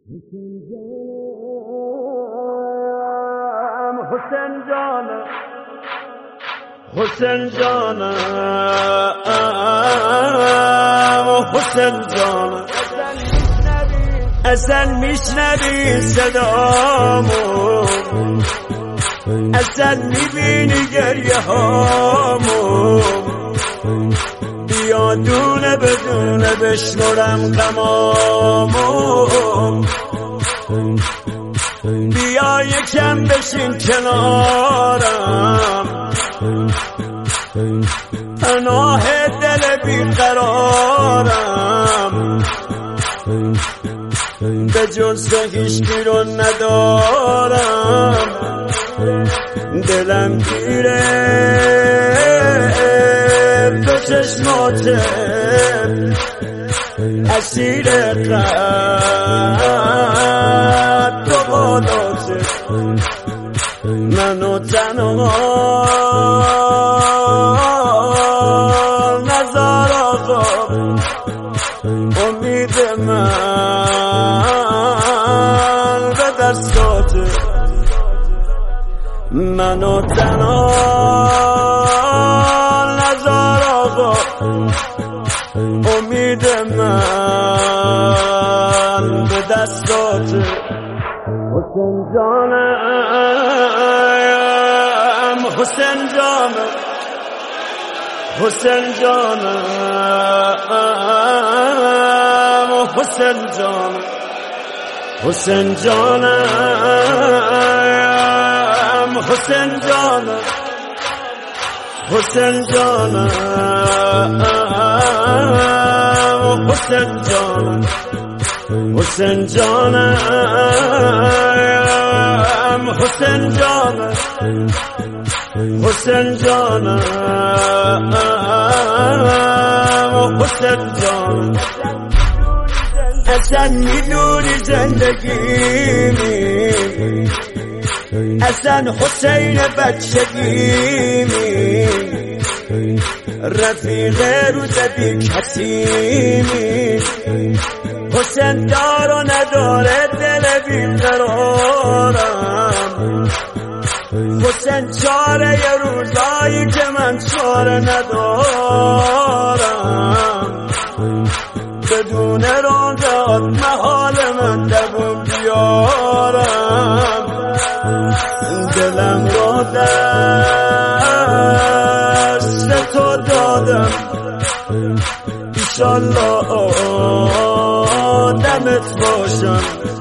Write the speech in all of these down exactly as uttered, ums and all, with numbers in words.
حسین جانم حسین جانم حسین جانم اصلا میشنوی صدامو، اصلا میبینی گریه هامو، بیا دونه بدونه بشمرم غمامو، بیا یکم بشین کنارم، پناه دل بیقرارم، به جز تو هیچکی رو ندارم، دلم گیره تو چشماته، اسیر قد تو بالاته، منو تنها نذار آقا، امید من به دستاته، منو تنها نذار آقا، امید من به دستاته. حسین جانم حسین جانم حسین جانم حسین جانم حسین جانم حسین جانم حسین جانم حسین جانم حسین جانم حسین جانم حسین جانم حسین جانم اصلا میدونی زندگیمی، اصلا حسین بچگیمی، رفیق روز بی کسیمی، حسین دار و نداره دل بیقرارم، حسین چاره ی روزایی که من چاره ندارم، بدون رازات محال من دوم بیارم، دلم را دست تو دادم، ایشالله دمت باشم،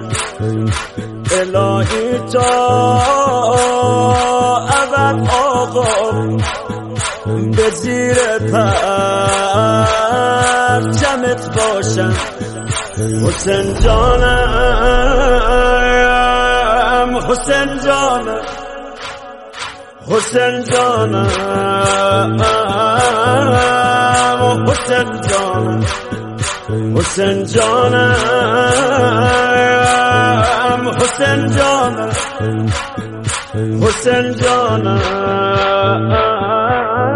الهی تا ابد آقا به زیر پرچمت باشم. حسین جانم حسین جانم حسین جانم حسین جانم حسین جانم حسین جانم حسین جانم